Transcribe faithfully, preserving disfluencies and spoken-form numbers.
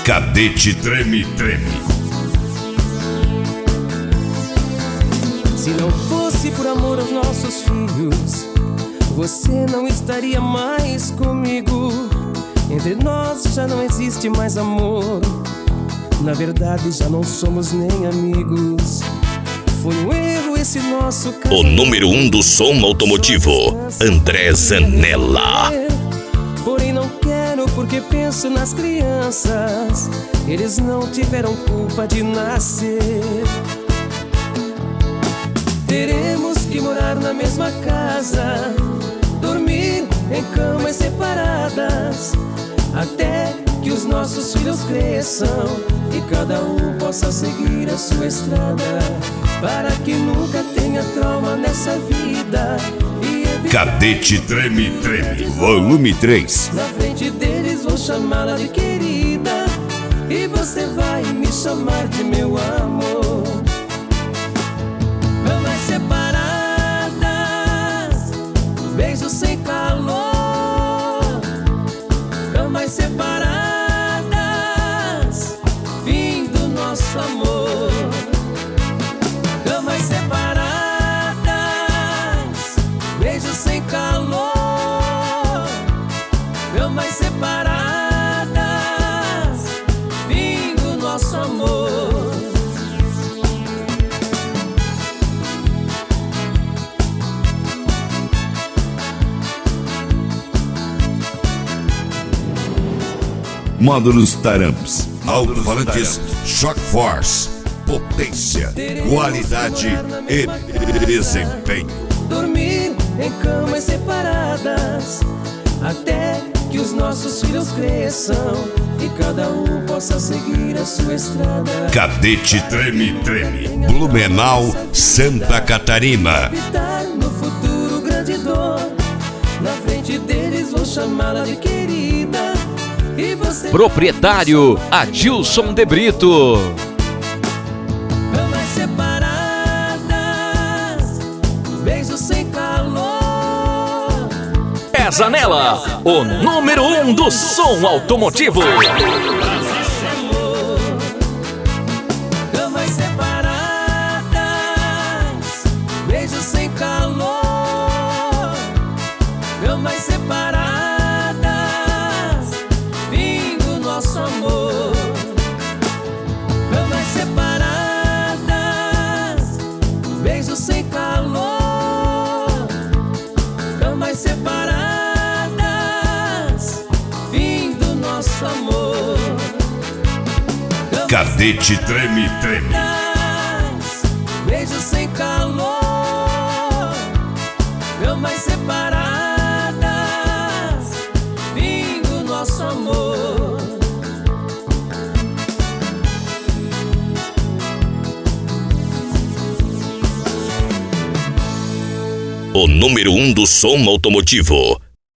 Cadete Treme Treme. Se não fosse por amor aos nossos filhos, você não estaria mais comigo. Entre nós já não existe mais amor. Na verdade já não somos nem amigos. Foi um erro esse nosso casamento. O número um do som automotivo, André Zanella. Porém não quero porque penso nas crianças. Eles não tiveram culpa de nascer. Teremos que morar na mesma casa, dormir em camas separadas, até que os nossos filhos cresçam e cada um possa seguir a sua estrada, para que nunca tenha trauma nessa vida. Cadete Treme Treme, volume três. Na frente deles vou chamá-la de querida, e você vai me chamar de meu amor. Camas separadas, beijos sem calor. Camas separadas, fim do nosso amor. Camas separadas, beijos sem calor. Camas separadas, fim do nosso amor. Módulos Taramps, alto-falantes Shock Force, potência, qualidade e desempenho. Dormir em camas separadas, até que os nossos filhos cresçam e cada um possa seguir a sua estrada. Cadete Treme Treme, Blumenau, Santa Catarina. Evitar no futuro grande dor. Na frente deles vou chamá-la de querida, e você... Proprietário Adilson de Brito. Camas separadas, beijos sem calor. É Zanella, o número um do som automotivo. Camas separadas, beijos sem calor. Camas separadas, fim do nosso amor. Camas separadas, beijos sem calor. Camas separadas, fim do nosso amor. Cadete Treme Treme. Beijos sem calor. Camas separadas, fim do nosso amor. O número um do som automotivo,